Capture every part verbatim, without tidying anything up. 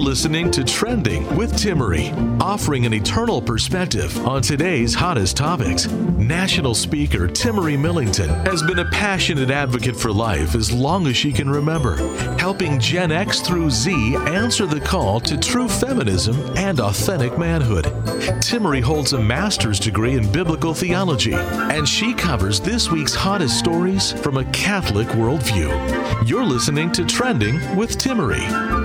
listening to Trending with Timmerie, offering an eternal perspective on today's hottest topics. National speaker Timmerie Millington has been a passionate advocate for life as long as she can remember, helping Gen X through Z answer the call to true feminism and authentic manhood. Timmerie holds a master's degree in biblical theology, and she covers this week's hottest stories from a Catholic worldview. You're listening to Trending with Timmerie.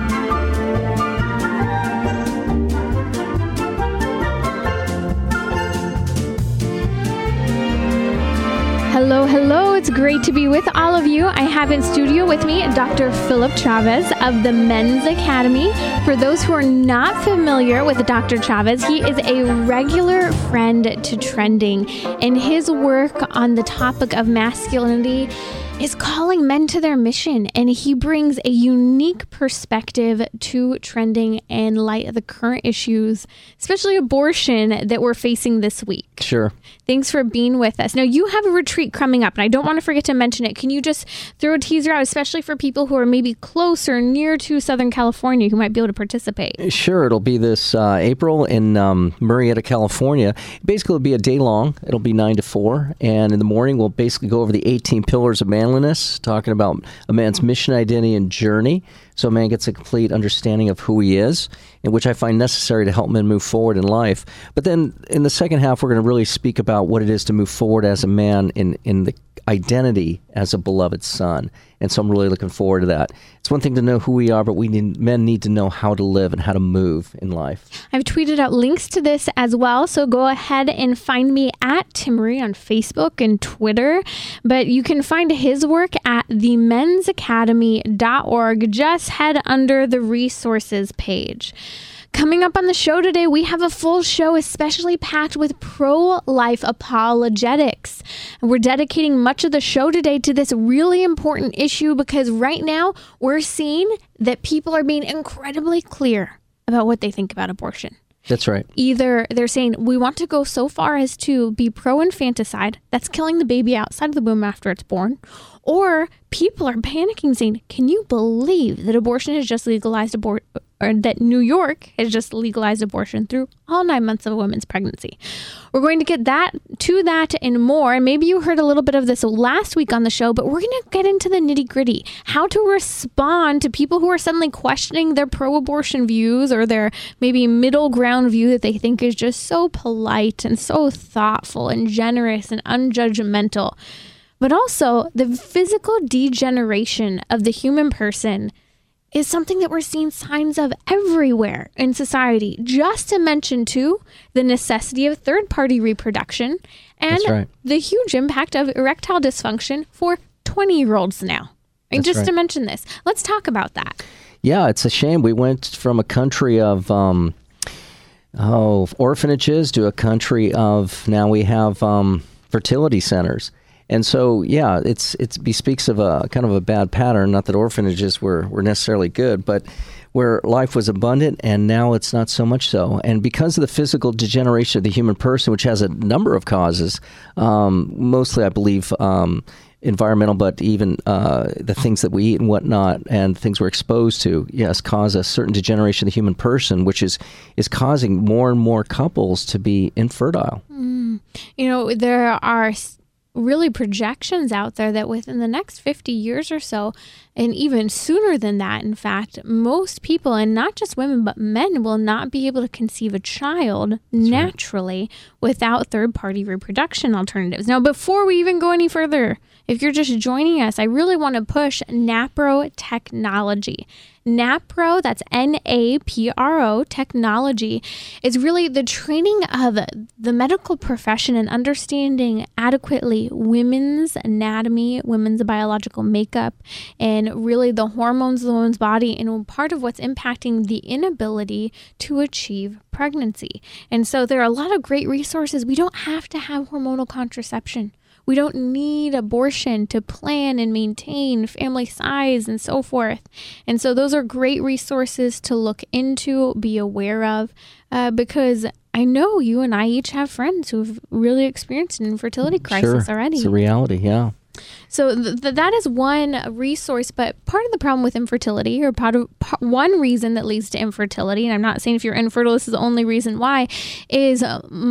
Hello, hello. It's great to be with all of you. I have in studio with me Doctor Philip Chavez of the Men's Academy. For those who are not familiar with Doctor Chavez, he is a regular friend to Trending, and his work on the topic of masculinity is calling men to their mission, and he brings a unique perspective to Trending in light of the current issues, especially abortion, that we're facing this week. Sure. Thanks for being with us. Now, you have a retreat coming up, and I don't want to forget to mention it. Can you just throw a teaser out, especially for people who are maybe close or near to Southern California who might be able to participate? Sure. It'll be this uh, April in um, Murrieta, California. Basically, it'll be a day long. It'll be nine to four, and in the morning, we'll basically go over the eighteen pillars of manliness. Talking about a man's mission, identity, and journey, so a man gets a complete understanding of who he is, and which I find necessary to help men move forward in life. But then in the second half, we're going to really speak about what it is to move forward as a man in, in the identity as a beloved son. And so I'm really looking forward to that. It's one thing to know who we are, but we need, men need to know how to live and how to move in life. I've tweeted out links to this as well, so go ahead and find me at Timmerie on Facebook and Twitter. But you can find his work at the mens academy dot org. Just head under the resources page. Coming up on the show today, we have a full show especially packed with pro-life apologetics. And we're dedicating much of the show today to this really important issue because right now we're seeing that people are being incredibly clear about what they think about abortion. That's right. Either they're saying, we want to go so far as to be pro-infanticide, that's killing the baby outside of the womb after it's born, or people are panicking saying, can you believe that abortion has just legalized abort or that New York has just legalized abortion through all nine months of a woman's pregnancy? We're going to get that to that and more. And maybe you heard a little bit of this last week on the show, but we're going to get into the nitty gritty, how to respond to people who are suddenly questioning their pro-abortion views or their maybe middle ground view that they think is just so polite and so thoughtful and generous and unjudgmental. But also the physical degeneration of the human person is something that we're seeing signs of everywhere in society. Just to mention, too, the necessity of third-party reproduction and right. the huge impact of erectile dysfunction for twenty-year-olds now. And just right. to mention this, let's talk about that. Yeah, it's a shame. We went from a country of um, oh orphanages to a country of now we have um, fertility centers. And so, yeah, it's it's bespeaks of a kind of a bad pattern. Not that orphanages were, were necessarily good, but where life was abundant and now it's not so much so. And because of the physical degeneration of the human person, which has a number of causes, um, mostly, I believe, um, environmental, but even uh, the things that we eat and whatnot and things we're exposed to, yes, cause a certain degeneration of the human person, which is, is causing more and more couples to be infertile. Mm. You know, there are really projections out there that within the next fifty years or so, and even sooner than that, in fact, most people, and not just women, but men, will not be able to conceive a child That's naturally right. without third-party reproduction alternatives. Now, before we even go any further, if you're just joining us, I really want to push NAPRO technology. NAPRO, that's N A P R O technology, is really the training of the medical profession and understanding adequately women's anatomy, women's biological makeup, and really the hormones of the woman's body, and part of what's impacting the inability to achieve pregnancy. And so there are a lot of great resources. We don't have to have hormonal contraception. We don't need abortion to plan and maintain family size and so forth. And so those are great resources to look into, be aware of, uh, because I know you and I each have friends who've really experienced an infertility crisis sure. already. It's a reality, yeah. So th- th- that is one resource, but part of the problem with infertility, or part of part, one reason that leads to infertility, and I'm not saying if you're infertile, this is the only reason why, is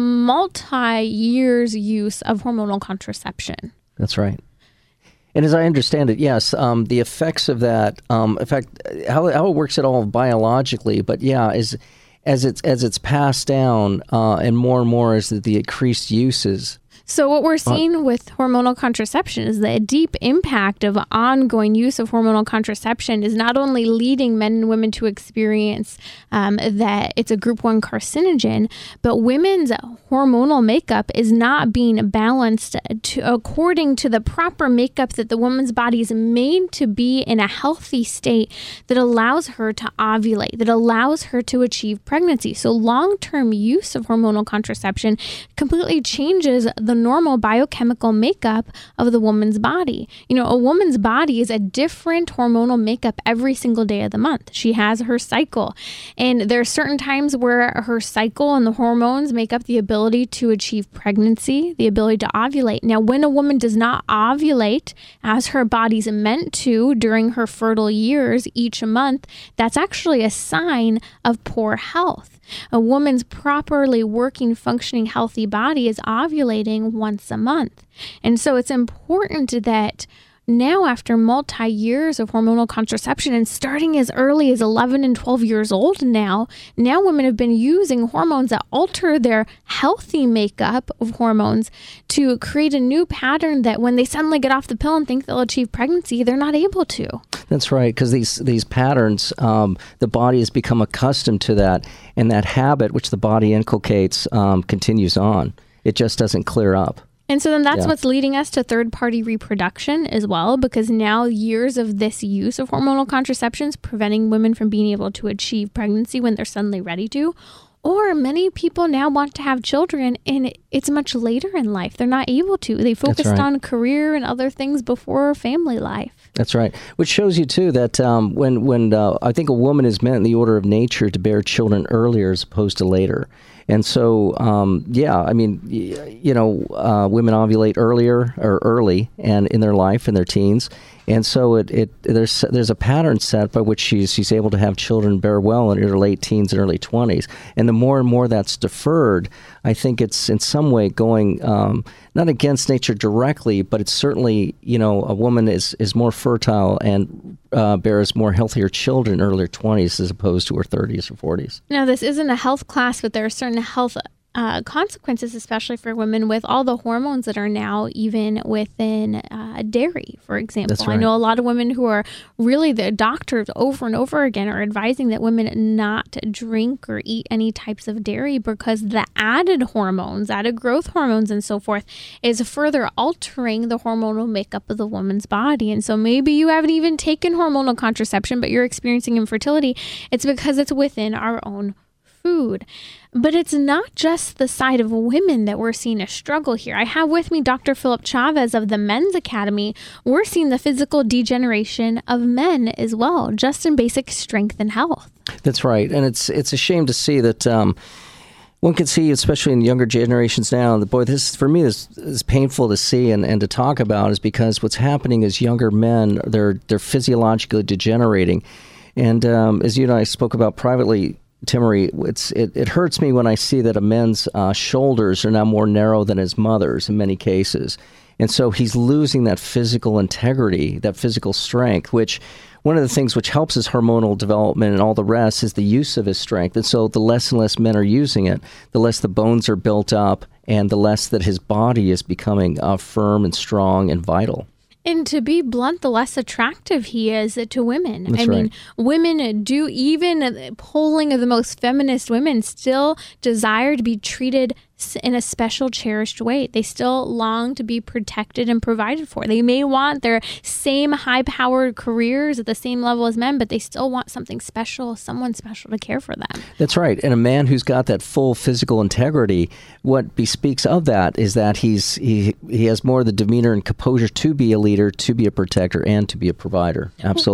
multi-years use of hormonal contraception. That's right. And as I understand it, yes, um, the effects of that, um, in fact, how, how it works at all biologically, but yeah, is as it's as it's passed down, uh, and more and more as the, the increased uses. So what we're seeing with hormonal contraception is that a deep impact of ongoing use of hormonal contraception is not only leading men and women to experience um, that it's a group one carcinogen, but women's hormonal makeup is not being balanced to, according to the proper makeup that the woman's body is made to be in a healthy state that allows her to ovulate, that allows her to achieve pregnancy. So long-term use of hormonal contraception completely changes the normal biochemical makeup of the woman's body. You know, a woman's body is a different hormonal makeup every single day of the month. She has her cycle, and there are certain times where her cycle and the hormones make up the ability to achieve pregnancy, the ability to ovulate. Now, when a woman does not ovulate as her body's meant to during her fertile years each month, that's actually a sign of poor health. A woman's properly working, functioning, healthy body is ovulating once a month. And so it's important that now, after multi-years of hormonal contraception, and starting as early as eleven and twelve years old now, now women have been using hormones that alter their healthy makeup of hormones to create a new pattern that when they suddenly get off the pill and think they'll achieve pregnancy, they're not able to. That's right, because these these patterns, um, the body has become accustomed to that, and that habit, which the body inculcates, um, continues on. It just doesn't clear up. And so then that's yeah. what's leading us to third-party reproduction as well, because now years of this use of hormonal contraceptions preventing women from being able to achieve pregnancy when they're suddenly ready to. Or many people now want to have children, and it's much later in life. They're not able to. They focused right. on career and other things before family life. That's right. Which shows you, too, that um, when, when uh, I think a woman is meant in the order of nature to bear children earlier as opposed to later. And so, um, yeah, I mean, you know, uh, women ovulate earlier or early and in their life, in their teens. And so it, it there's there's a pattern set by which she's she's able to have children bear well in her late teens and early twenties. And the more and more that's deferred, I think it's in some way going um, not against nature directly, but it's certainly, you know, a woman is, is more fertile and uh, bears more healthier children in earlier twenties as opposed to her thirties or forties. Now, this isn't a health class, but there are certain health Uh, consequences, especially for women with all the hormones that are now even within uh, dairy, for example. That's right. I know a lot of women who are really, the doctors over and over again are advising that women not drink or eat any types of dairy because the added hormones, added growth hormones and so forth, is further altering the hormonal makeup of the woman's body. And so maybe you haven't even taken hormonal contraception, but you're experiencing infertility. It's because it's within our own food. But it's not just the side of women that we're seeing a struggle here. I have with me Doctor Philip Chavez of the Men's Academy. We're seeing the physical degeneration of men as well, just in basic strength and health. That's right. And it's it's a shame to see that um, one can see, especially in younger generations now, that, boy, this, for me, this is painful to see and, and to talk about, is because what's happening is younger men, they're, they're physiologically degenerating. And um, as you and I spoke about privately, Timmerie, it's it, it hurts me when I see that a man's uh, shoulders are now more narrow than his mother's in many cases. And so he's losing that physical integrity, that physical strength, which one of the things which helps his hormonal development and all the rest is the use of his strength. And so the less and less men are using it, the less the bones are built up and the less that his body is becoming uh, firm and strong and vital. And to be blunt, the less attractive he is to women. That's I mean, right. women do, even polling of the most feminist women, still desire to be treated in a special, cherished way. They still long to be protected and provided for. They may want their same high-powered careers at the same level as men, but they still want something special, someone special to care for them. That's right. And a man who's got that full physical integrity, what bespeaks of that is that he's he he has more of the demeanor and composure to be a leader, to be a protector, and to be a provider. Absolutely.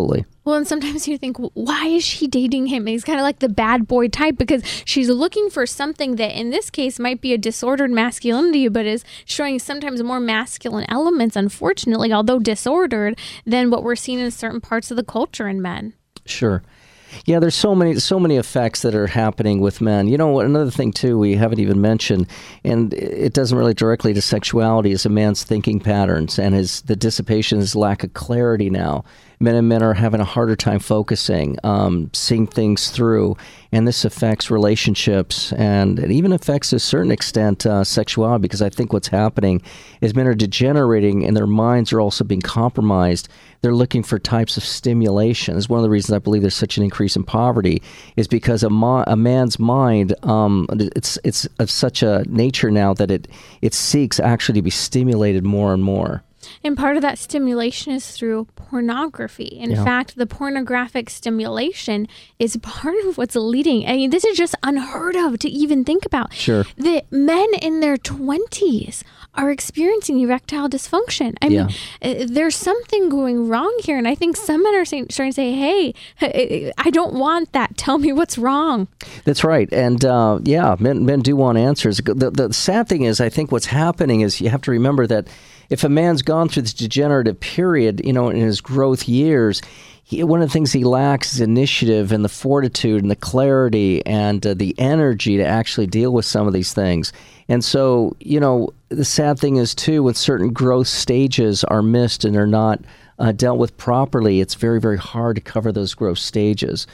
Well, and sometimes you think, why is she dating him? And he's kind of like the bad boy type because she's looking for something that in this case might be a disordered masculinity, but is showing sometimes more masculine elements, unfortunately, although disordered, than what we're seeing in certain parts of the culture in men. Sure. Yeah, there's so many so many effects that are happening with men. You know, another thing, too, we haven't even mentioned, and it doesn't relate directly to sexuality, is a man's thinking patterns and his the dissipation, his lack of clarity now. Men and men are having a harder time focusing, um, seeing things through, and this affects relationships and it even affects, to a certain extent, uh, sexuality, because I think what's happening is men are degenerating and their minds are also being compromised. They're looking for types of stimulation. It's one of the reasons I believe there's such an increase in poverty, is because a, mo- a man's mind, um, it's it's of such a nature now that it it seeks actually to be stimulated more and more. And part of that stimulation is through pornography. In Yeah. fact, the pornographic stimulation is part of what's leading. I mean, this is just unheard of to even think about. Sure. That men in their twenties are experiencing erectile dysfunction. I mean, uh, there's something going wrong here. And I think some men are saying, starting to say, hey, I don't want that. Tell me what's wrong. That's right. And uh, yeah, men, men do want answers. The, the sad thing is, I think what's happening is you have to remember that if a man's gone through this degenerative period, you know, in his growth years, he, one of the things he lacks is initiative and the fortitude and the clarity and uh, the energy to actually deal with some of these things. And so, you know, the sad thing is, too, when certain growth stages are missed and are not uh, dealt with properly, it's very, very hard to cover those growth stages.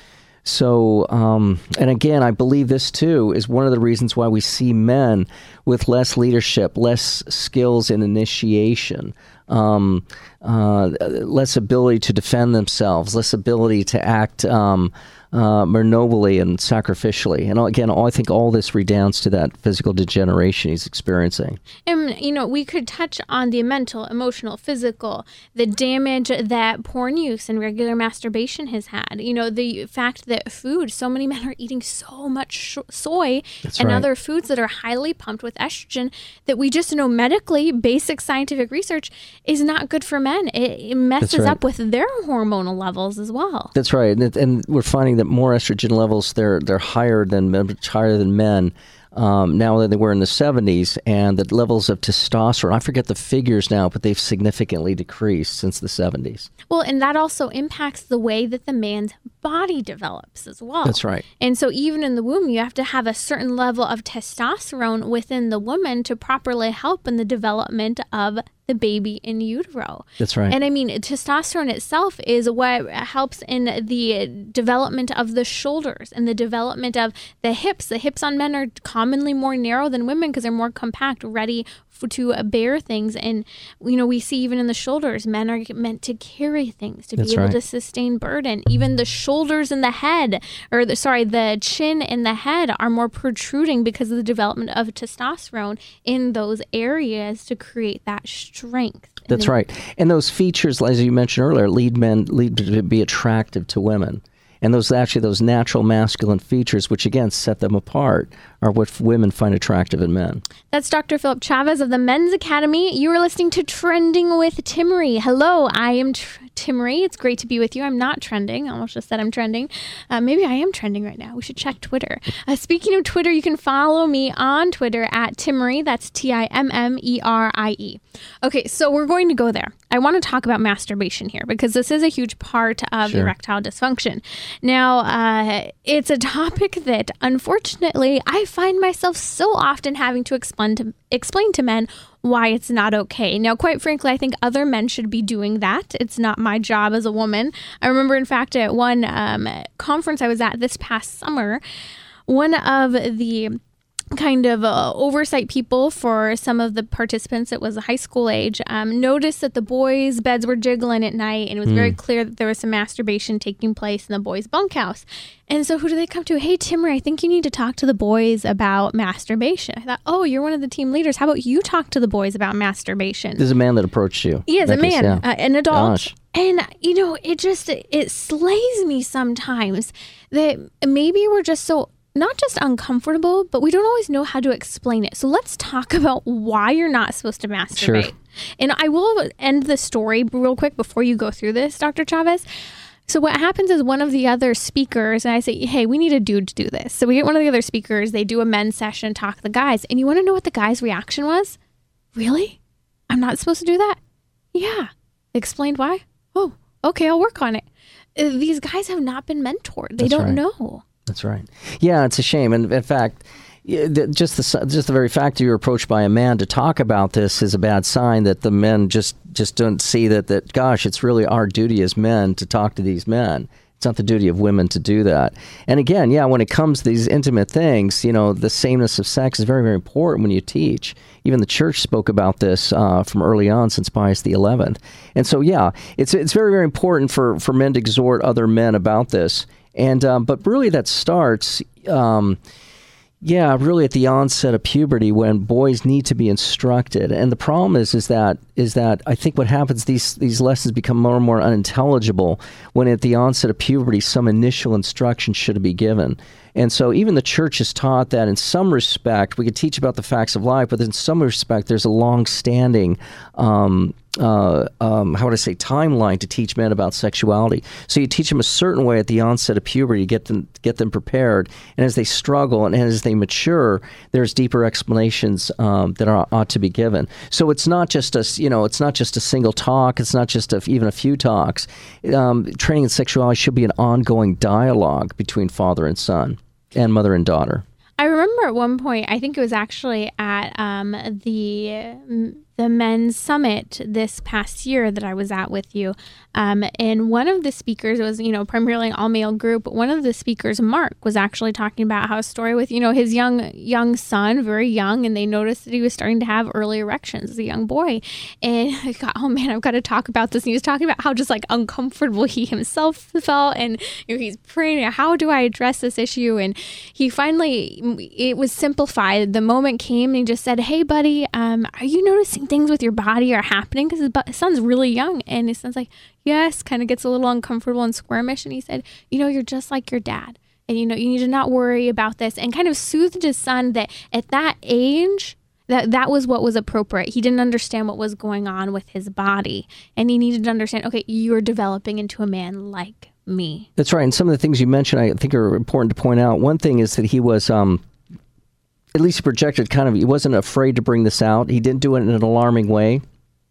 So, um, and again, I believe this, too, is one of the reasons why we see men with less leadership, less skills in initiation, um, uh, less ability to defend themselves, less ability to act um, uh, more nobly and sacrificially. And again, I think all this redounds to that physical degeneration he's experiencing. And, you know, we could touch on the mental, emotional, physical, the damage that porn use and regular masturbation has had. You know, the fact that food, so many men are eating so much sh- soy That's and right. other foods that are highly pumped with estrogen that we just know medically, basic scientific research is not good for men. It, it messes right. up with their hormonal levels as well. That's right, and, it, and we're finding that more estrogen levels they're they're higher than much higher than men um, now than they were in the seventies, and the levels of testosterone, I forget the figures now, but they've significantly decreased since the seventies. Well, and that also impacts the way that the man's body develops as well. That's right. And so even in the womb, you have to have a certain level of testosterone within the woman to properly help in the development of the baby in utero. That's right. And I mean, testosterone itself is what helps in the development of the shoulders and the development of the hips. The hips on men are commonly more narrow than women because they're more compact, ready f- to bear things. And, you know, we see even in the shoulders, men are meant to carry things, to That's be able right. to sustain burden. Even the shoulders and the head, or the, sorry, the chin and the head are more protruding because of the development of testosterone in those areas to create that strength. That's right. And those features, as you mentioned earlier, lead men lead to be attractive to women. And those actually those natural masculine features, which again set them apart, are what women find attractive in men. That's Doctor Philip Chavez of the Men's Academy. You are listening to Trending with Timmerie. Hello, I am Tr- Timmerie. It's great to be with you. I'm not trending. I almost just said I'm trending. Uh, maybe I am trending right now. We should check Twitter. Uh, speaking of Twitter, you can follow me on Twitter at Timmerie. That's T I M M E R I E. Okay, so we're going to go there. I want to talk about masturbation here because this is a huge part of Sure. erectile dysfunction. Now, uh, it's a topic that, unfortunately, I find myself so often having to explain to explain to men why it's not okay. Now, quite frankly, I think other men should be doing that. It's not my job as a woman. I remember, in fact, at one um, conference I was at this past summer, one of the kind of uh, oversight people for some of the participants, it was a high school age, um, noticed that the boys' beds were jiggling at night, and it was mm. very clear that there was some masturbation taking place in the boys' bunkhouse. And so who do they come to? Hey, Timmerie, I think you need to talk to the boys about masturbation. I thought, oh, you're one of the team leaders. How about you talk to the boys about masturbation? There's a man that approached you. He is a man, yeah. uh, an adult. Gosh. And, you know, it just, it slays me sometimes that maybe we're just so not just uncomfortable, but we don't always know how to explain it. So let's talk about why you're not supposed to masturbate. Sure. And I will end the story real quick before you go through this, Doctor Chavez. So what happens is one of the other speakers, and I say, hey, we need a dude to do this. So we get one of the other speakers, they do a men's session, talk to the guys. And you want to know what the guy's reaction was? Really? I'm not supposed to do that? Yeah. Explained why? Oh, okay, I'll work on it. Uh, these guys have not been mentored. They That's don't right. know. That's right. Yeah, it's a shame. And in fact, yeah, the, just the just the very fact that you're approached by a man to talk about this is a bad sign that the men just, just don't see that, that, gosh, it's really our duty as men to talk to these men. It's not the duty of women to do that. And again, yeah, when it comes to these intimate things, you know, the sameness of sex is very, very important when you teach. Even the church spoke about this uh, from early on, since Pius the eleventh. And so, yeah, it's it's very, very important for, for men to exhort other men about this. And um, but really that starts... Um, Yeah, really at the onset of puberty, when boys need to be instructed. And the problem is is that is that I think what happens, these these lessons become more and more unintelligible when at the onset of puberty some initial instruction should be given. And so even the church has taught that in some respect, we could teach about the facts of life, but in some respect there's a long-standing um, uh, um, how would I say, timeline to teach men about sexuality. So you teach them a certain way at the onset of puberty to get them get them prepared, and as they struggle and as they mature, there's deeper explanations um, that are, ought to be given. So it's not just a you know it's not just a single talk. It's not just a, even a few talks. Um, training in sexuality should be an ongoing dialogue between father and son and mother and daughter. I remember at one point, I think it was actually at um, the the men's summit this past year that I was at with you. Um, and one of the speakers, it was, you know, primarily an all-male group, but one of the speakers, Mark, was actually talking about how a story with, you know, his young young son, very young, and they noticed that he was starting to have early erections as a young boy. And I thought, oh man, I've got to talk about this. And he was talking about how just like uncomfortable he himself felt, and you know, he's praying, how do I address this issue? And he finally, it was simplified. The moment came and he just said, hey buddy, um, are you noticing things with your body are happening? Because his, his son's really young, and his son's like, yes, kind of gets a little uncomfortable and squirmish. And he said, you know, you're just like your dad, and you know, you need to not worry about this, and kind of soothed his son that at that age, that that was what was appropriate. He didn't understand what was going on with his body, and he needed to understand, okay, you're developing into a man like me. That's right. And some of the things you mentioned, I think, are important to point out. One thing is that he was, um, at least he projected kind of, he wasn't afraid to bring this out. He didn't do it in an alarming way.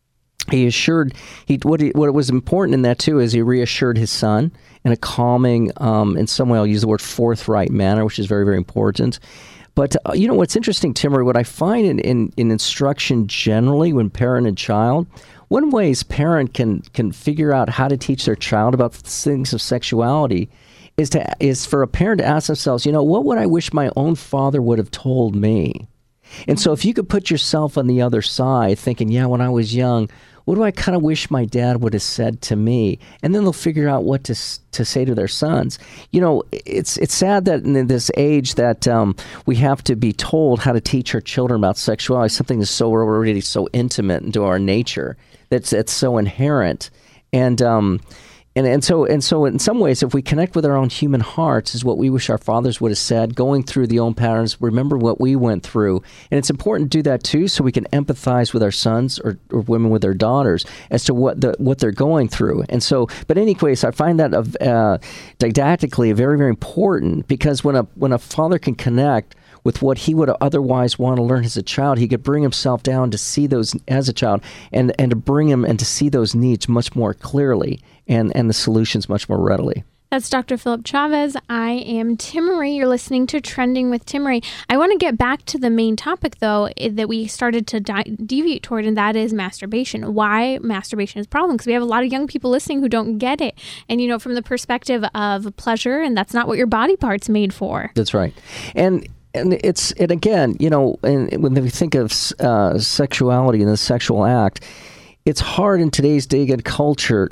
He assured, he what, he, what was important in that too is he reassured his son in a calming, um, in some way I'll use the word forthright manner, which is very, very important. But uh, you know what's interesting, Timmery, what I find in, in, in instruction generally when parent and child, one way is parent can can figure out how to teach their child about things of sexuality is to is for a parent to ask themselves, you know, what would I wish my own father would have told me? And so if you could put yourself on the other side thinking, yeah, when I was young, what do I kind of wish my dad would have said to me? And then they'll figure out what to to say to their sons. You know, it's it's sad that in this age that um, we have to be told how to teach our children about sexuality, something that's so already so intimate into our nature, that's that's so inherent. And um, And and so and so in some ways, if we connect with our own human hearts, is what we wish our fathers would have said, going through the own patterns, remember what we went through. And it's important to do that too, so we can empathize with our sons or, or women with their daughters as to what the what they're going through. And so, but anyways, I find that uh, didactically very, very important, because when a when a father can connect with what he would otherwise want to learn as a child, he could bring himself down to see those as a child, and, and to bring him and to see those needs much more clearly, and, and the solutions much more readily. That's Doctor Philip Chavez. I am Timmery. You're listening to Trending with Timmery. I want to get back to the main topic, though, that we started to di- deviate toward, and that is masturbation. Why masturbation is a problem? Because we have a lot of young people listening who don't get it. And, you know, from the perspective of pleasure, and that's not what your body part's made for. That's right. And And it's, and again, you know, and when we think of uh, sexuality and the sexual act, it's hard in today's day and culture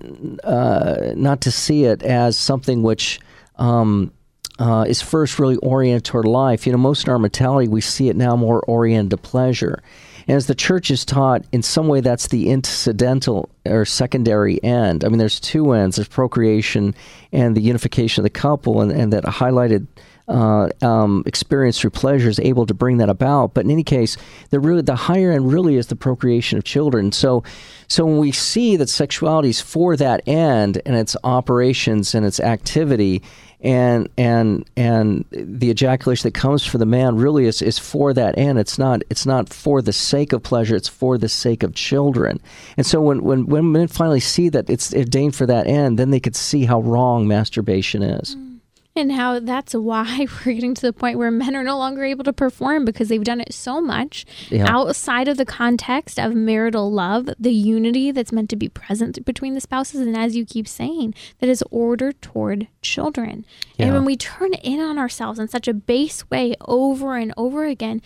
uh, not to see it as something which um, uh, is first really oriented toward life. You know, most in our mentality, we see it now more oriented to pleasure. And as the church is taught, in some way that's the incidental or secondary end. I mean, there's two ends. There's procreation and the unification of the couple, and, and that highlighted uh, um, experience through pleasure is able to bring that about. But in any case, the really the higher end really is the procreation of children. So, so when we see that sexuality is for that end and its operations and its activity, and and and the ejaculation that comes from the man really is, is for that end. It's not it's not for the sake of pleasure. It's for the sake of children. And so when when, when men finally see that it's ordained for that end, then they could see how wrong masturbation is. And how that's why we're getting to the point where men are no longer able to perform because they've done it so much yeah. outside of the context of marital love, the unity that's meant to be present between the spouses. And as you keep saying, that is ordered toward children. Yeah. And when we turn in on ourselves in such a base way over and over again,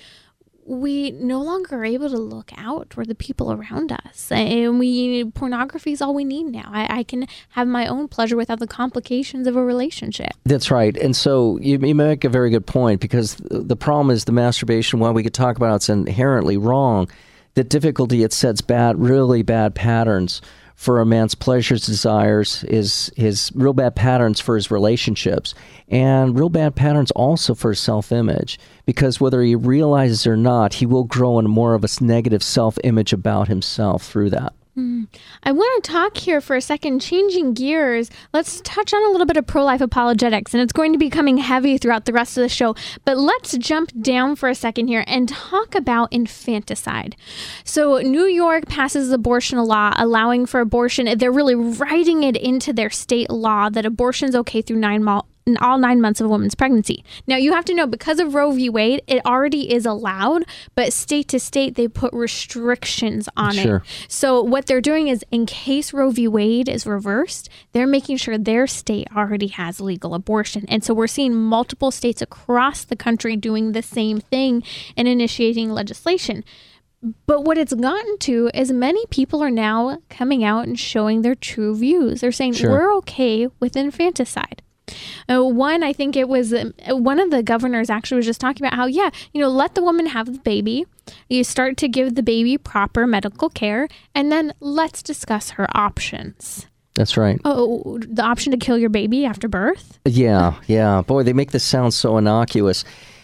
we no longer are able to look out toward the people around us. And we pornography is all we need now. I, I can have my own pleasure without the complications of a relationship. That's right. And so you, you make a very good point, because the problem is the masturbation, while we could talk about it's inherently wrong, the difficulty it sets bad, really bad patterns for a man's pleasures, desires, is his real bad patterns for his relationships, and real bad patterns also for his self-image, because whether he realizes or not, he will grow in more of a negative self-image about himself through that. Mm. I want to talk here for a second, changing gears. Let's touch on a little bit of pro-life apologetics, and it's going to be coming heavy throughout the rest of the show. But let's jump down for a second here and talk about infanticide. So New York passes abortion law allowing for abortion. They're really writing it into their state law that abortion is okay through nine months. In all nine months of a woman's pregnancy. Now, you have to know, because of Roe v. Wade, it already is allowed, but state to state, they put restrictions on sure. it. So what they're doing is, in case Roe v. Wade is reversed, they're making sure their state already has legal abortion. And so we're seeing multiple states across the country doing the same thing and initiating legislation. But what it's gotten to is many people are now coming out and showing their true views. They're saying, sure. we're okay with infanticide. Uh, one, I think it was uh, one of the governors actually was just talking about how, yeah, you know, let the woman have the baby. You start to give the baby proper medical care, and then let's discuss her options. That's right. Oh, the option to kill your baby after birth? Yeah, yeah. Boy, they make this sound so innocuous.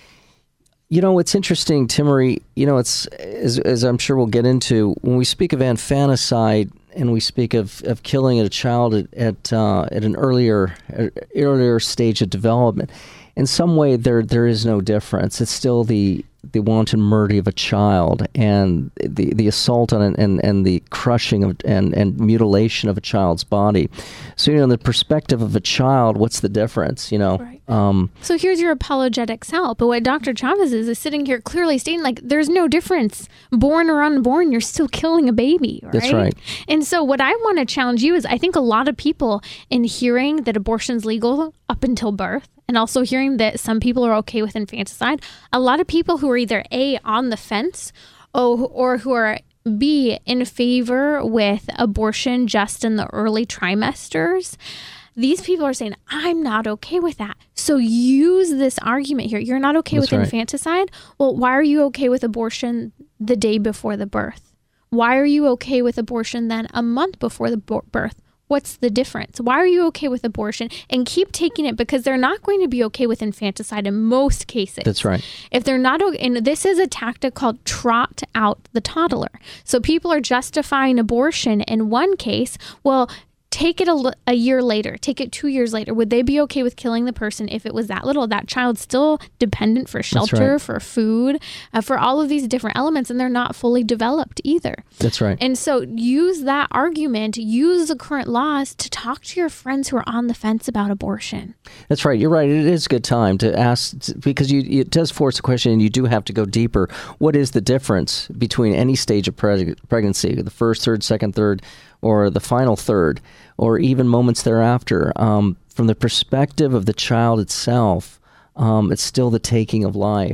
You know, it's interesting, Timmerie, you know, it's, as, as I'm sure we'll get into, when we speak of infanticide, and we speak of, of killing a child at at, uh, at an earlier uh, earlier stage of development, in some way there there is no difference. It's still the the wanton murder of a child, and the, the assault on it, and, and the crushing of and, and mutilation of a child's body. So, you know, in the perspective of a child, what's the difference, you know? Right. Um, so here's your apologetics help. But what Doctor Chavez is, is sitting here clearly stating, like, there's no difference. Born or unborn, you're still killing a baby, right? That's right. And so what I want to challenge you is, I think a lot of people, in hearing that abortion's legal up until birth, and also hearing that some people are okay with infanticide, a lot of people who are either A, on the fence, or, or who are B, in favor with abortion just in the early trimesters, these people are saying, I'm not okay with that. So use this argument here. You're not okay That's with right. infanticide? Well, why are you okay with abortion the day before the birth? Why are you okay with abortion then a month before the bo- birth? What's the difference? Why are you okay with abortion? And keep taking it, because they're not going to be okay with infanticide in most cases. That's right. If they're not, and this is a tactic called trot out the toddler. So people are justifying abortion in one case. Well, take it a, a year later, take it two years later. Would they be okay with killing the person if it was that little? That child's still dependent for shelter, right. for food, uh, for all of these different elements, and they're not fully developed either. That's right. And so use that argument, use the current laws to talk to your friends who are on the fence about abortion. That's right. You're right. It is a good time to ask, because you, it does force a question, and you do have to go deeper. What is the difference between any stage of preg- pregnancy, the first, third, second, third, or the final third, or even moments thereafter? Um, from the perspective of the child itself, um, it's still the taking of life.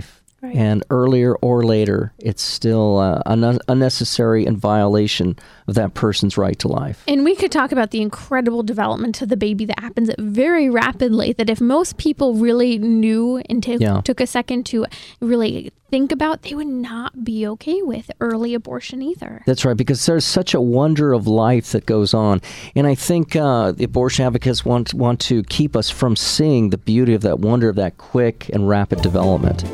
Right. And earlier or later, it's still uh, un- unnecessary and violation of that person's right to life. And we could talk about the incredible development of the baby that happens very rapidly, that if most people really knew and t- Yeah. took a second to really think about, they would not be okay with early abortion either. That's right, because there's such a wonder of life that goes on. And I think uh, the abortion advocates want, want to keep us from seeing the beauty of that wonder of that quick and rapid development.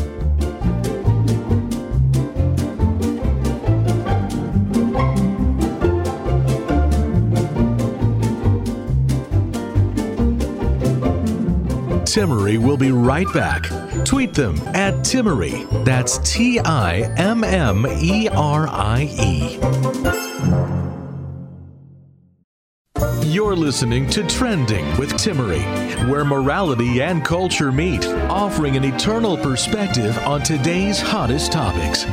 Timmerie will be right back. Tweet them at Timmerie. That's T I M M E R I E. You're listening to Trending with Timmerie, where morality and culture meet, offering an eternal perspective on today's hottest topics.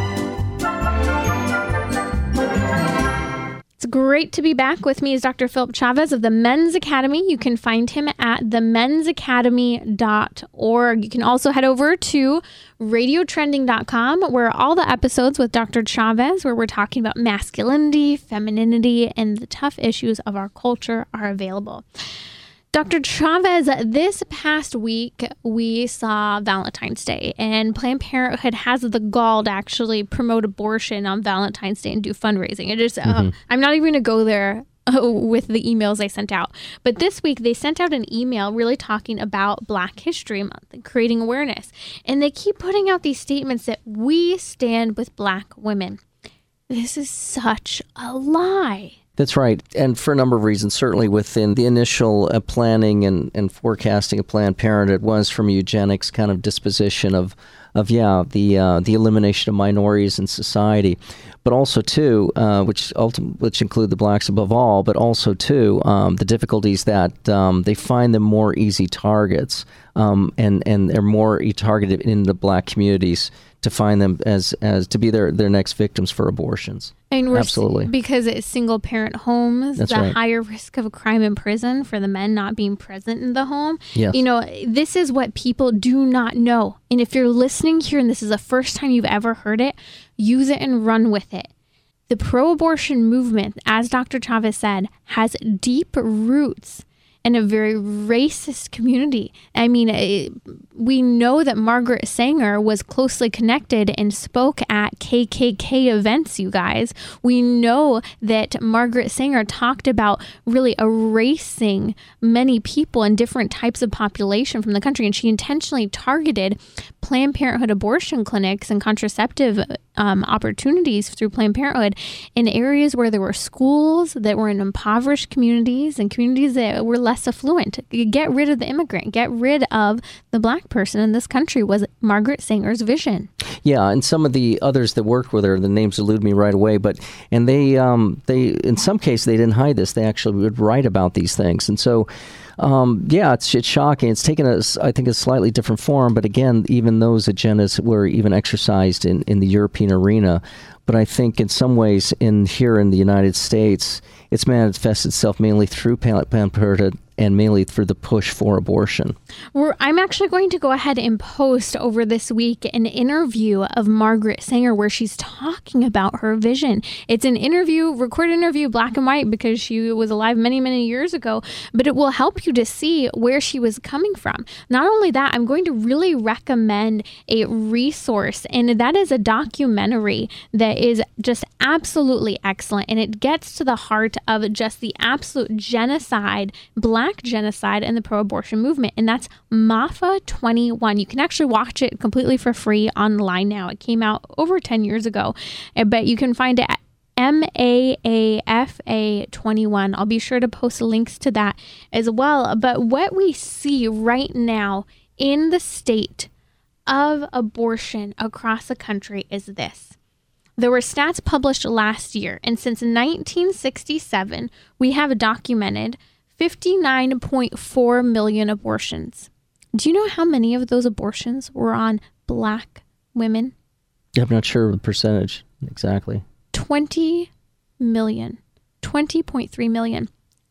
It's great to be back. With me is Doctor Philip Chavez of the Men's Academy. You can find him at the men's academy dot org. You can also head over to radio trending dot com, where all the episodes with Doctor Chavez, where we're talking about masculinity, femininity, and the tough issues of our culture, are available. Doctor Chavez, this past week, we saw Valentine's Day, and Planned Parenthood has the gall to actually promote abortion on Valentine's Day and do fundraising. It is, mm-hmm. uh, I'm not even going to go there uh, with the emails they sent out. But this week, they sent out an email really talking about Black History Month and creating awareness. And they keep putting out these statements that we stand with Black women. This is such a lie. That's right. And for a number of reasons, certainly within the initial uh, planning and, and forecasting of Planned Parenthood was from a eugenics kind of disposition of, of yeah, the uh, the elimination of minorities in society. But also, too, uh, which ultimately, which include the blacks above all, but also, too, um, the difficulties that um, they find them more easy targets, um, and, and they're more targeted in the Black communities to find them as, as to be their, their next victims for abortions. And we're Absolutely. s- because it's single parent homes, That's the right. higher risk of a crime in prison for the men not being present in the home. Yes. You know, this is what people do not know. And if you're listening here and this is the first time you've ever heard it, use it and run with it. The pro-abortion movement, as Doctor Chavez said, has deep roots in a very racist community. I mean, it, we know that Margaret Sanger was closely connected and spoke at K K K events, you guys. We know that Margaret Sanger talked about really erasing many people and different types of population from the country, and she intentionally targeted Planned Parenthood abortion clinics and contraceptive um, opportunities through Planned Parenthood in areas where there were schools that were in impoverished communities and communities that were less affluent. Get rid of the immigrant, get rid of the Black person in this country was Margaret Sanger's vision. Yeah, and some of the others that worked with her, the names elude me right away, but and they um, they in some cases they didn't hide this. They actually would write about these things, and so. Um, yeah, it's, it's shocking. It's taken a, I think, a slightly different form. But again, even those agendas were even exercised in, in the European arena. But I think in some ways, in here in the United States, it's manifested itself mainly through Planned Parenthood and mainly through the push for abortion. We're, I'm actually going to go ahead and post over this week an interview of Margaret Sanger where she's talking about her vision. It's an interview, recorded interview, black and white, because she was alive many, many years ago, but it will help you to see where she was coming from. Not only that, I'm going to really recommend a resource, and that is a documentary that is just absolutely excellent, and it gets to the heart of just the absolute genocide, black genocide, and the pro-abortion movement, and that's M A F A twenty-one. You can actually watch it completely for free online now. It came out over ten years ago, but you can find it at M A A F A twenty-one. I'll be sure to post links to that as well. But what we see right now in the state of abortion across the country is this. There were stats published last year, and since nineteen sixty-seven, we have documented fifty-nine point four million abortions. Do you know how many of those abortions were on Black women? I'm not sure of the percentage exactly. twenty million. twenty point three million.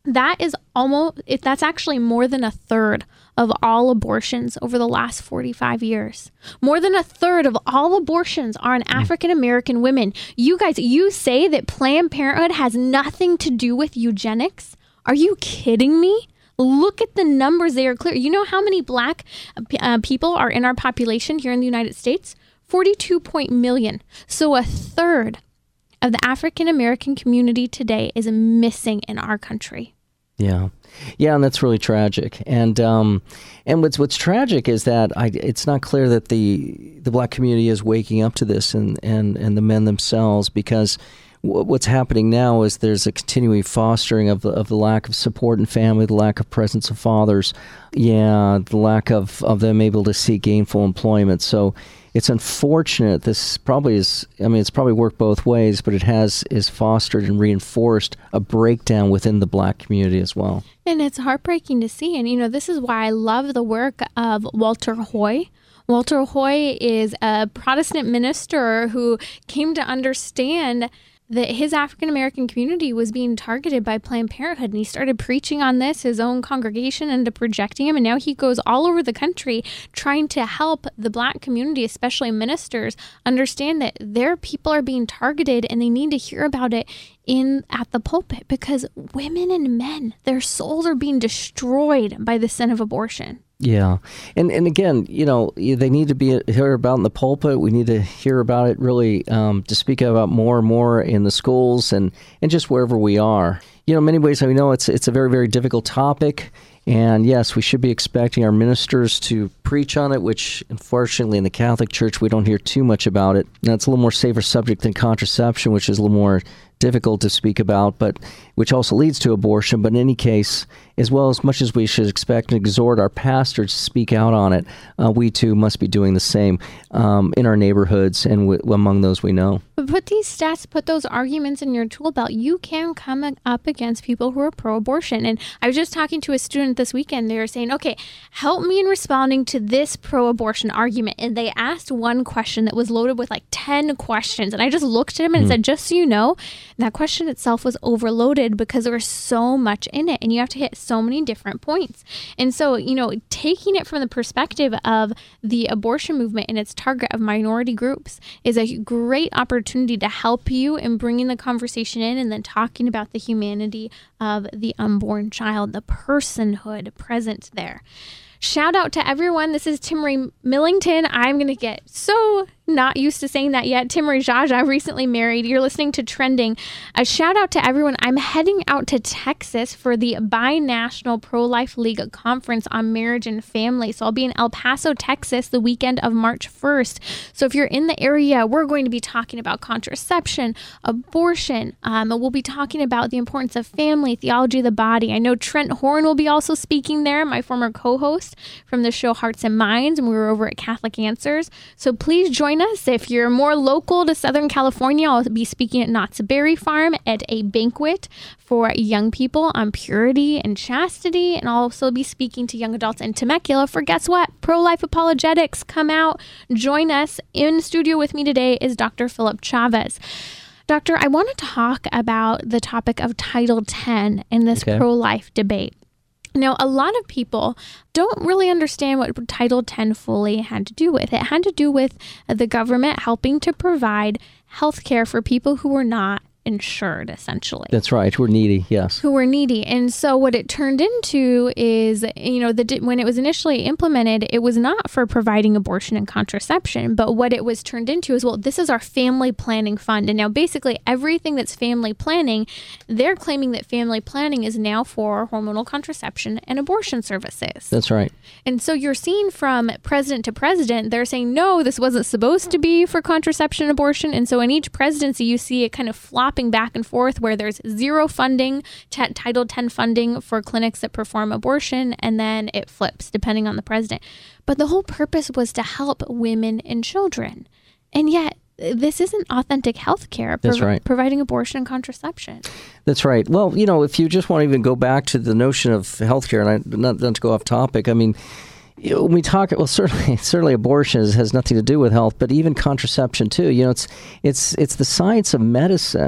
That is almost, if that's actually more than a third of all abortions over the last forty-five years. More than a third of all abortions are in African American women. You guys, you say that Planned Parenthood has nothing to do with eugenics? Are you kidding me? Look at the numbers. They are clear. You know how many black uh, people are in our population here in the United States? forty-two point million. So a third of the African American community today is missing in our country. Yeah, yeah, and that's really tragic. And um, and what's what's tragic is that I, it's not clear that the the black community is waking up to this, and and, and the men themselves, because w- what's happening now is there's a continuing fostering of the, of the lack of support in family, the lack of presence of fathers, yeah, the lack of, of them able to seek gainful employment. So it's unfortunate. This probably is, I mean, it's probably worked both ways, but it has is fostered and reinforced a breakdown within the black community as well. And it's heartbreaking to see. And, you know, this is why I love the work of Walter Hoy. Walter Hoy is a Protestant minister who came to understand that his African American community was being targeted by Planned Parenthood, and he started preaching on this, his own congregation, and projecting him, and now he goes all over the country trying to help the black community, especially ministers, understand that their people are being targeted and they need to hear about it in at the pulpit, because women and men, their souls are being destroyed by the sin of abortion. Yeah. And and again, you know, they need to be heard about in the pulpit. We need to hear about it really um, to speak about more and more in the schools and, and just wherever we are. You know, in many ways, I know it's it's a very, very difficult topic. And yes, we should be expecting our ministers to preach on it, which unfortunately in the Catholic Church, we don't hear too much about it. Now, it's a little more safer subject than contraception, which is a little more difficult to speak about, but which also leads to abortion. But in any case, as well as much as we should expect and exhort our pastors to speak out on it, uh, we too must be doing the same um, in our neighborhoods and w- among those we know. But put these stats, put those arguments in your tool belt. You can come up against people who are pro-abortion. And I was just talking to a student this weekend. They were saying, okay, help me in responding to this pro-abortion argument. And they asked one question that was loaded with like ten questions. And I just looked at him and mm. said, just so you know, that question itself was overloaded because there was so much in it and you have to hit so many different points. And so, you know, taking it from the perspective of the abortion movement and its target of minority groups is a great opportunity to help you in bringing the conversation in and then talking about the humanity of the unborn child, the personhood present there. Shout out to everyone. This is Timmerie Millington. I'm going to get so not used to saying that yet. Timmerie Jaja, recently married. You're listening to Trending. A shout out to everyone. I'm heading out to Texas for the Binational Pro-Life League Conference on Marriage and Family. So I'll be in El Paso, Texas, the weekend of March first. So if you're in the area, we're going to be talking about contraception, abortion. Um, we'll be talking about the importance of family, theology of the body. I know Trent Horn will be also speaking there, my former co-host from the show Hearts and Minds, and we were over at Catholic Answers. So please join us. If you're more local to Southern California, I'll be speaking at Knott's Berry Farm at a banquet for young people on purity and chastity, and I'll also be speaking to young adults in Temecula for, guess what? Pro-life apologetics. Come out, join us. In studio with me today is Doctor Philip Chavez. Doctor, I want to talk about the topic of Title ten in this okay. pro-life debate. Now, a lot of people don't really understand what Title ten fully had to do with. It had to do with the government helping to provide health care for people who were not insured, essentially. That's right. Who were needy, yes. Who were needy. And so what it turned into is, you know, the when it was initially implemented, it was not for providing abortion and contraception, but what it was turned into is, well, this is our family planning fund. And now basically everything that's family planning, they're claiming that family planning is now for hormonal contraception and abortion services. That's right. And so you're seeing from president to president, they're saying, no, this wasn't supposed to be for contraception and abortion. And so in each presidency, you see it kind of flop back and forth where there's zero funding, t- Title ten funding for clinics that perform abortion, and then it flips depending on the president. But the whole purpose was to help women and children. And yet, this isn't authentic health care, That's prov- right. providing abortion and contraception. That's right. Well, you know, if you just want to even go back to the notion of healthcare, and I, not, not to go off topic, I mean, you know, when we talk, well, certainly, certainly abortion has nothing to do with health, but even contraception too. You know, it's it's it's the science of medicine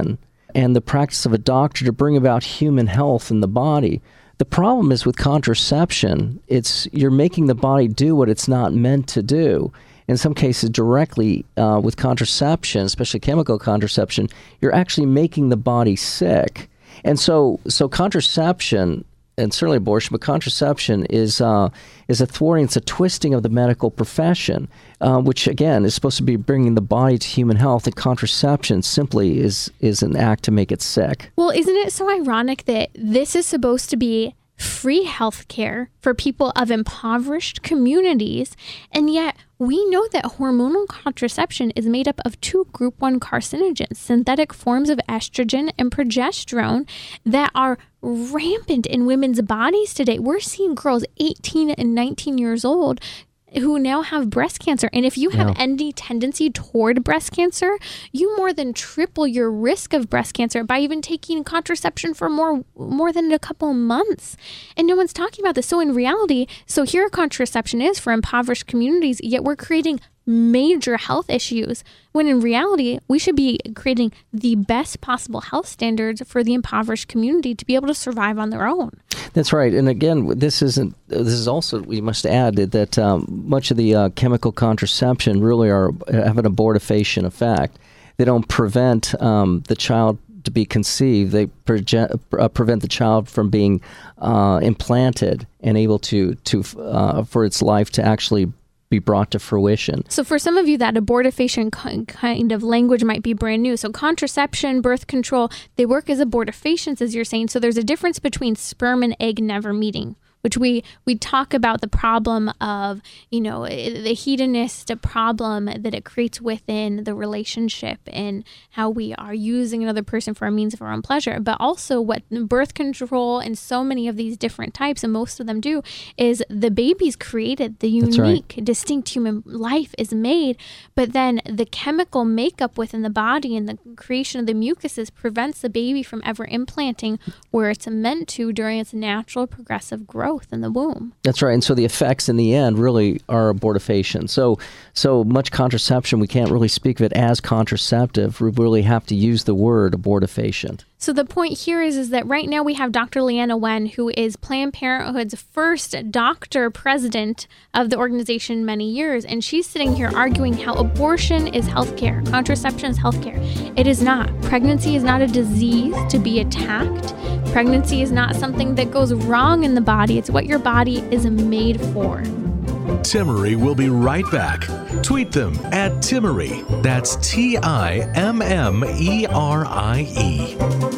and the practice of a doctor to bring about human health in the body. The problem is with contraception, it's you're making the body do what it's not meant to do. In some cases, directly uh, with contraception, especially chemical contraception, you're actually making the body sick. And so, so contraception, and certainly abortion, but contraception is uh, is a thwarting, it's a twisting of the medical profession, uh, which again is supposed to be bringing the body to human health. And contraception simply is is an act to make it sick. Well, isn't it so ironic that this is supposed to be free health care for people of impoverished communities, and yet we know that hormonal contraception is made up of two group one carcinogens, synthetic forms of estrogen and progesterone, that are rampant in women's bodies today. We're seeing girls eighteen and nineteen years old who now have breast cancer. And if you have yeah. any tendency toward breast cancer, you more than triple your risk of breast cancer by even taking contraception for more more than a couple months. And no one's talking about this. So in reality, so here contraception is for impoverished communities, yet we're creating major health issues, when in reality, we should be creating the best possible health standards for the impoverished community to be able to survive on their own. That's right. And again, this isn't, this is also, we must add that um, much of the uh, chemical contraception really are have an abortifacient effect. They don't prevent um, the child to be conceived. They proje- uh, prevent the child from being uh, implanted and able to, to uh, for its life to actually be brought to fruition. So for some of you, that abortifacient kind of language might be brand new. So contraception, birth control, they work as abortifacients, as you're saying. So there's a difference between sperm and egg never meeting, which we we talk about the problem of, you know, the hedonist problem that it creates within the relationship and how we are using another person for a means of our own pleasure. But also what birth control and so many of these different types, and most of them do, is the baby's created, the unique, right. distinct human life is made, but then the chemical makeup within the body and the creation of the mucuses prevents the baby from ever implanting where it's meant to during its natural progressive growth in the womb. That's right. And so the effects in the end really are abortifacient. So so much contraception, we can't really speak of it as contraceptive. We really have to use the word abortifacient. So the point here is, is that right now we have Doctor Leana Wen, who is Planned Parenthood's first doctor president of the organization many years. And she's sitting here arguing how abortion is healthcare, contraception is healthcare. It is not. Pregnancy is not a disease to be attacked. Pregnancy is not something that goes wrong in the body. It's what your body is made for. Timmerie will be right back. Tweet them at Timmerie. That's T I M M E R I E.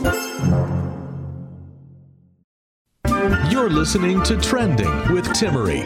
You're listening to Trending with Timmerie.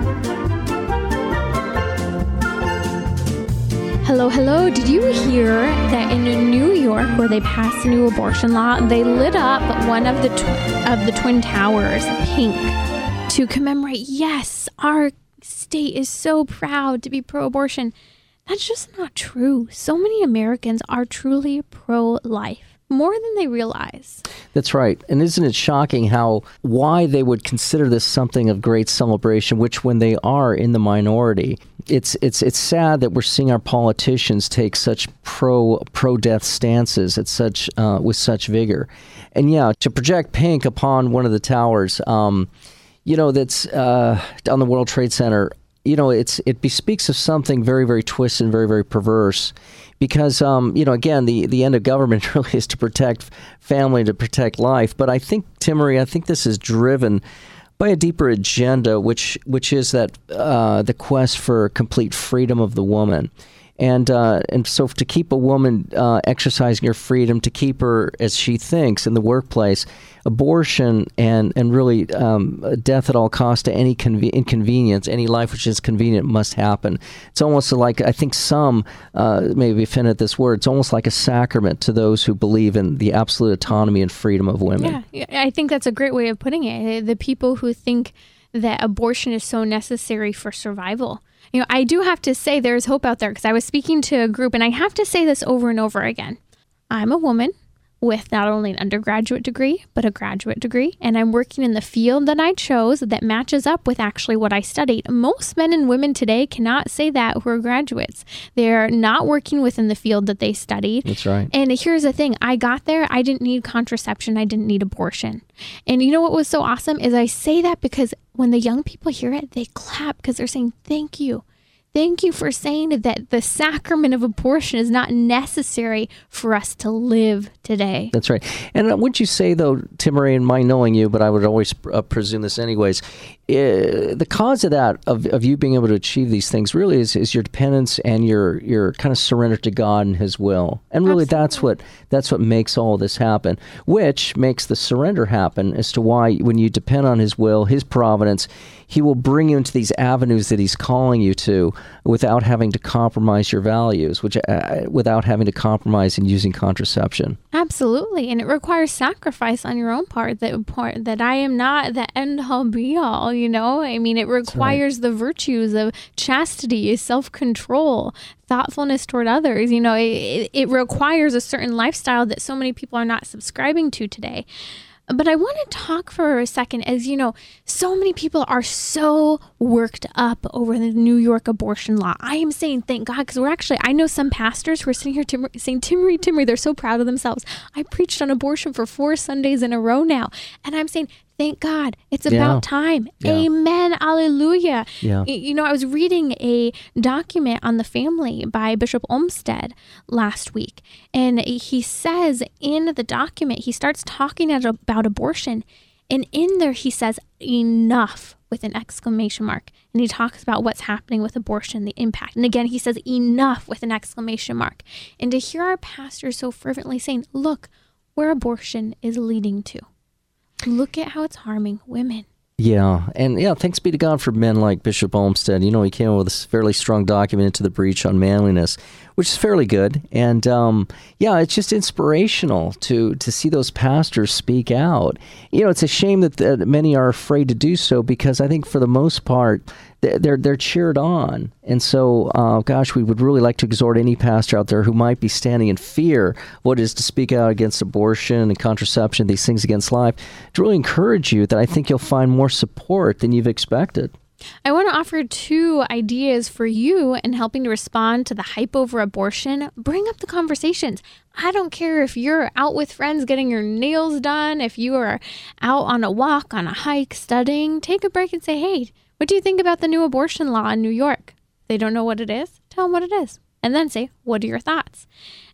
Hello, hello. Did you hear that in New York, where they passed a new abortion law, they lit up one of the tw- of the Twin Towers pink to commemorate, yes, our state is so proud to be pro-abortion. That's just not true. So many Americans are truly pro-life, more than they realize. That's right. And isn't it shocking how, why they would consider this something of great celebration, which when they are in the minority, it's it's it's sad that we're seeing our politicians take such pro pro-death stances at such uh, with such vigor. And yeah, to project pink upon one of the towers, um, you know, that's uh, on the World Trade Center, you know, it's it bespeaks of something very, very twisted and very, very perverse. Because, um, you know, again, the, the end of government really is to protect family, to protect life. But I think, Timmerie, I think this is driven by a deeper agenda, which which is that uh, the quest for complete freedom of the woman. And uh, and so to keep a woman uh, exercising her freedom, to keep her, as she thinks, in the workplace, abortion and, and really um, death at all costs to any conve- inconvenience, any life which is convenient must happen. It's almost like, I think some uh, may be offended at this word, it's almost like a sacrament to those who believe in the absolute autonomy and freedom of women. Yeah, I think that's a great way of putting it. The people who think that abortion is so necessary for survival. You know, I do have to say there's hope out there, because I was speaking to a group, and I have to say this over and over again. I'm a woman. with not only an undergraduate degree, but a graduate degree. And I'm working in the field that I chose that matches up with actually what I studied. Most men and women today cannot say that who are graduates. They're not working within the field that they studied. That's right. And here's the thing. I got there. I didn't need contraception. I didn't need abortion. And you know what was so awesome is I say that because when the young people hear it, they clap because they're saying, thank you. Thank you for saying that the sacrament of abortion is not necessary for us to live today. That's right. And would you say, though, Timmerie, and my knowing you, but I would always uh, presume this anyways, uh, the cause of that, of, of you being able to achieve these things really is, is your dependence and your, your kind of surrender to God and his will. And really Absolutely. that's what that's what makes all this happen, which makes the surrender happen as to why when you depend on his will, his providence, he will bring you into these avenues that he's calling you to without having to compromise your values, which uh, without having to compromise in using contraception. Absolutely. And it requires sacrifice on your own part, that part that I am not the end all be all, you know? I mean, it requires right. the virtues of chastity, self-control, thoughtfulness toward others. You know, it, it requires a certain lifestyle that so many people are not subscribing to today. But I want to talk for a second, as you know, so many people are so worked up over the New York abortion law. I am saying thank God, because we're actually, I know some pastors who are sitting here Tim, saying, Timmerie, Timmerie, they're so proud of themselves. I preached on abortion for four Sundays in a row now. And I'm saying, thank God, it's about yeah. time. Yeah. Amen. Alleluia. Yeah. You know, I was reading a document on the family by Bishop Olmsted last week. And he says in the document, he starts talking about abortion. And in there, he says, enough, with an exclamation mark. And he talks about what's happening with abortion, the impact. And again, he says, enough, with an exclamation mark. And to hear our pastor so fervently saying, look where abortion is leading to. Look at how it's harming women. Yeah, and yeah, thanks be to God for men like Bishop Olmsted. You know, he came up with a fairly strong document Into the Breach on manliness, which is fairly good. And um, yeah, it's just inspirational to to see those pastors speak out. You know, it's a shame that, that many are afraid to do so, because I think for the most part, they're they're cheered on. And so, uh, gosh, we would really like to exhort any pastor out there who might be standing in fear of what it is to speak out against abortion and contraception, these things against life, to really encourage you that I think you'll find more support than you've expected. I want to offer two ideas for you in helping to respond to the hype over abortion. Bring up the conversations. I don't care if you're out with friends getting your nails done, if you are out on a walk, on a hike, studying, take a break and say, hey, what do you think about the new abortion law in New York? They don't know what it is. Tell them what it is. And then say, what are your thoughts?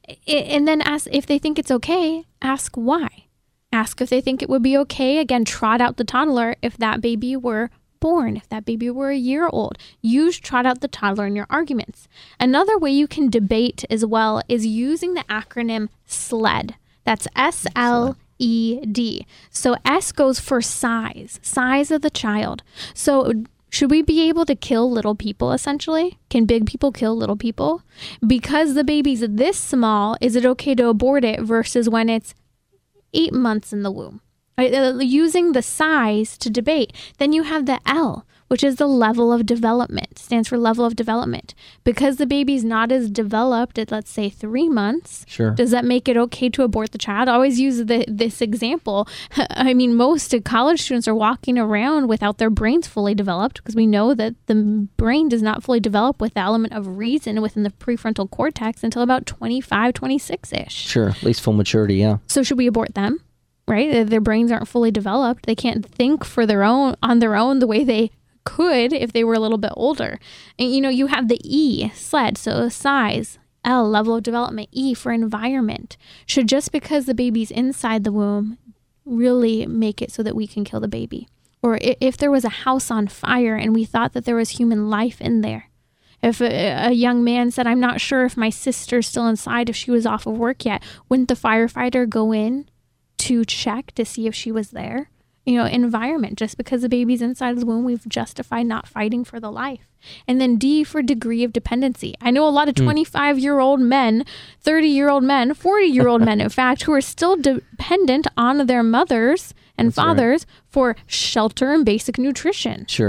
And then ask if they think it's okay, ask why. Ask if they think it would be okay. Again, trot out the toddler if that baby were born, if that baby were a year old. Use trot out the toddler in your arguments. Another way you can debate as well is using the acronym SLED. That's S L E D. So S goes for size, size of the child. So should we be able to kill little people, essentially? Can big people kill little people? Because the baby's this small, is it okay to abort it versus when it's eight months in the womb? Right? Using the size to debate. Then you have the L, which is the level of development, stands for level of development. Because the baby's not as developed at, let's say, three months, sure. Does that make it okay to abort the child? I always use the, this example. I mean, most college students are walking around without their brains fully developed, because we know that the brain does not fully develop with the element of reason within the prefrontal cortex until about twenty-five, twenty-six-ish. Sure, at least full maturity, yeah. So should we abort them? Right? Their brains aren't fully developed. They can't think for their own on their own the way they could if they were a little bit older. And you know, you have the E, SLED, so size, L, level of development, E for environment. Should just because the baby's inside the womb really make it so that we can kill the baby? Or if there was a house on fire and we thought that there was human life in there, if a, a young man said, I'm not sure if my sister's still inside, if she was off of work yet, wouldn't the firefighter go in to check to see if she was there? You know, environment. Just because the baby's inside the womb, we've justified not fighting for the life. And then D for degree of dependency. I know a lot of twenty-five-year-old men, thirty-year-old men, forty-year-old men, in fact, who are still dependent on their mothers and That's fathers right. for shelter and basic nutrition. Sure.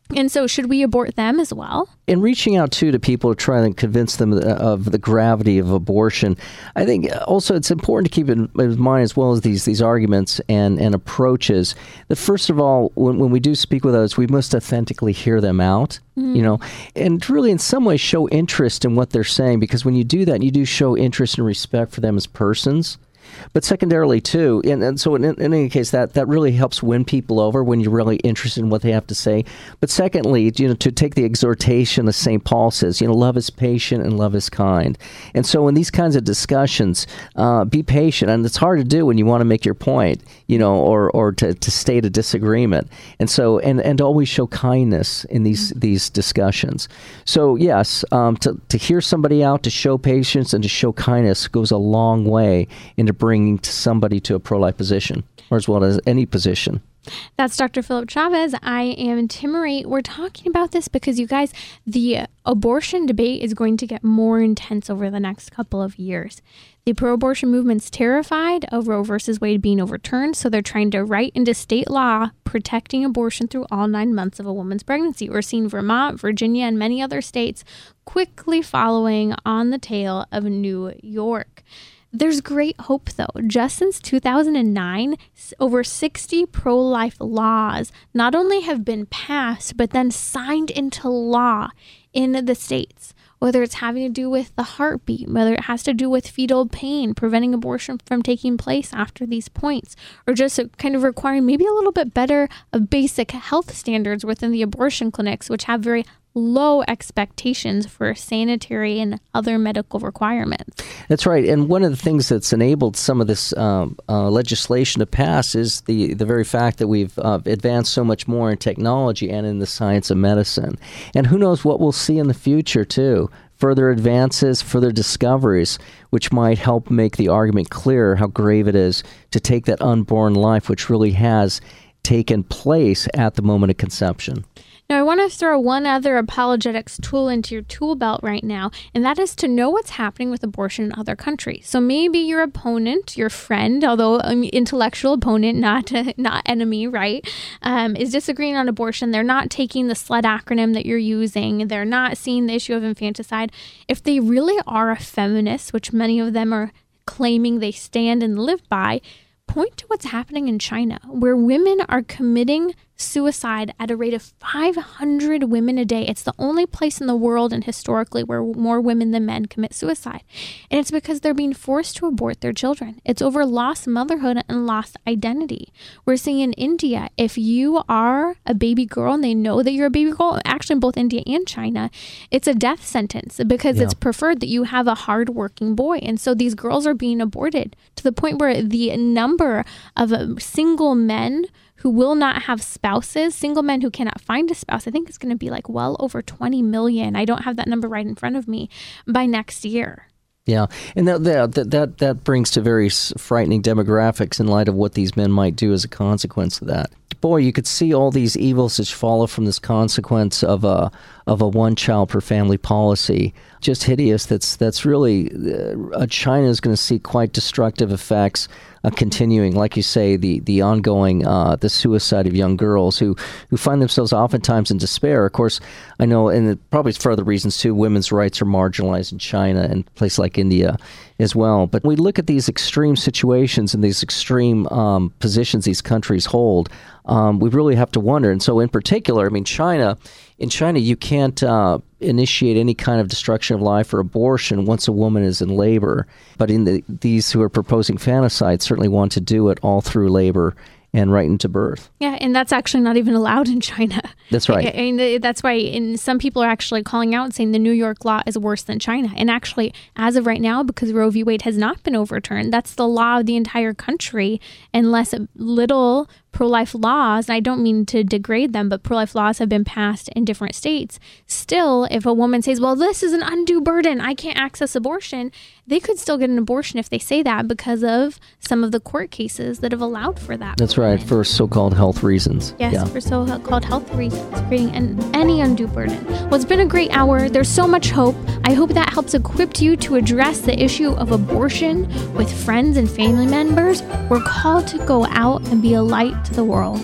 And so should we abort them as well? And reaching out, too, to people to try and convince them of the gravity of abortion, I think also it's important to keep in mind, as well as these these arguments and, and approaches, that first of all, when, when we do speak with others, we must authentically hear them out, mm-hmm. you know, and really in some way show interest in what they're saying, because when you do that, you do show interest and respect for them as persons. But secondarily, too, and, and so in, in any case, that, that really helps win people over when you're really interested in what they have to say. But secondly, you know, to take the exhortation of Saint Paul says, you know, love is patient and love is kind. And so in these kinds of discussions, uh, be patient. And it's hard to do when you want to make your point, you know, or, or to, to state a disagreement. And so, and, and always show kindness in these, mm-hmm. these discussions. So yes, um, to, to hear somebody out, to show patience and to show kindness goes a long way into bringing somebody to a pro-life position, or as well as any position. That's Doctor Philip Chavez. I am Timmerie. We're talking about this because, you guys, the abortion debate is going to get more intense over the next couple of years. The pro-abortion movement's terrified of Roe versus Wade being overturned, so they're trying to write into state law protecting abortion through all nine months of a woman's pregnancy. We're seeing Vermont, Virginia, and many other states quickly following on the tail of New York. There's great hope, though. Just since two thousand nine, over sixty pro-life laws not only have been passed, but then signed into law in the states, whether it's having to do with the heartbeat, whether it has to do with fetal pain, preventing abortion from taking place after these points, or just kind of requiring maybe a little bit better of basic health standards within the abortion clinics, which have very low expectations for sanitary and other medical requirements. That's right. And one of the things that's enabled some of this um, uh, legislation to pass is the, the very fact that we've uh, advanced so much more in technology and in the science of medicine. And who knows what we'll see in the future, too. Further advances, further discoveries, which might help make the argument clearer how grave it is to take that unborn life, which really has taken place at the moment of conception. Now, I want to throw one other apologetics tool into your tool belt right now, and that is to know what's happening with abortion in other countries. So maybe your opponent, your friend, although um, intellectual opponent, not uh, not enemy, right, um, is disagreeing on abortion. They're not taking the SLED acronym that you're using. They're not seeing the issue of infanticide. If they really are a feminist, which many of them are claiming they stand and live by, point to what's happening in China, where women are committing suicide at a rate of five hundred women a day. It's the only place in the world and historically where more women than men commit suicide. And it's because they're being forced to abort their children. It's over lost motherhood and lost identity. We're seeing in India, if you are a baby girl and they know that you're a baby girl, actually in both India and China, it's a death sentence because yeah. it's preferred that you have a hardworking boy. And so these girls are being aborted to the point where the number of uh, single men who will not have spouses, single men who cannot find a spouse, I think it's going to be like well over twenty million. I don't have that number right in front of me by next year. Yeah, and that that that that brings to very frightening demographics in light of what these men might do as a consequence of that. Boy, you could see all these evils that follow from this consequence of a of a one child per family policy. Just hideous. That's that's really uh, China is going to see quite destructive effects. Uh, continuing, like you say, the the ongoing uh, the suicide of young girls who, who find themselves oftentimes in despair. Of course, I know, and probably for other reasons too, women's rights are marginalized in China and places like India as well. But we look at these extreme situations and these extreme um, positions these countries hold. Um, we really have to wonder. And so, in particular, I mean, China. In China, you can't uh, initiate any kind of destruction of life or abortion once a woman is in labor. But in the, these who are proposing infanticide certainly want to do it all through labor and right into birth. Yeah, and that's actually not even allowed in China. That's right. I mean, that's why in some people are actually calling out saying the New York law is worse than China. And actually, as of right now, because Roe v. Wade has not been overturned, that's the law of the entire country, unless little pro-life laws, and I don't mean to degrade them, but pro-life laws have been passed in different states. Still, if a woman says, well, this is an undue burden, I can't access abortion, they could still get an abortion if they say that because of some of the court cases that have allowed for that. That's right, for so-called health reasons. Yes, yeah. for so-called health reasons, creating an, any undue burden. Well, it's been a great hour. There's so much hope. I hope that helps equip you to address the issue of abortion with friends and family members. We're called to go out and be a light to the world.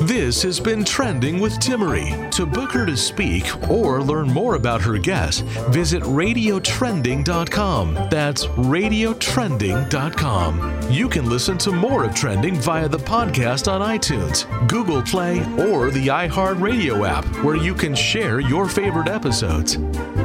This has been Trending with Timmerie. To book her to speak or learn more about her guest, visit radio trending dot com. That's radio trending dot com. You can listen to more of Trending via the podcast on iTunes, Google Play, or the iHeartRadio app, where you can share your favorite episodes.